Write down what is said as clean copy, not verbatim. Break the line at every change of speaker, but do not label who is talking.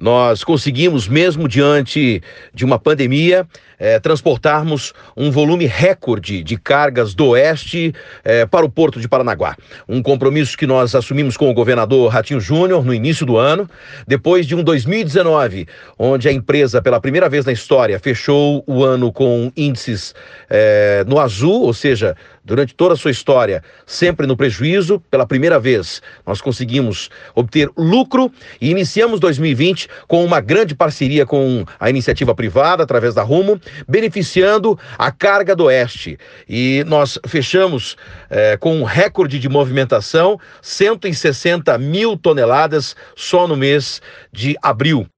Nós conseguimos, mesmo diante de uma pandemia, transportarmos um volume recorde de cargas do Oeste para o Porto de Paranaguá. Um compromisso que nós assumimos com o governador Ratinho Júnior no início do ano, depois de um 2019, onde a empresa, pela primeira vez na história, fechou o ano com índices no azul, ou seja, durante toda a sua história, sempre no prejuízo. Pela primeira vez, nós conseguimos obter lucro e iniciamos 2020 com uma grande parceria com a iniciativa privada, através da Rumo, beneficiando a carga do Oeste. E nós fechamos com um recorde de movimentação, 160 mil toneladas só no mês de abril.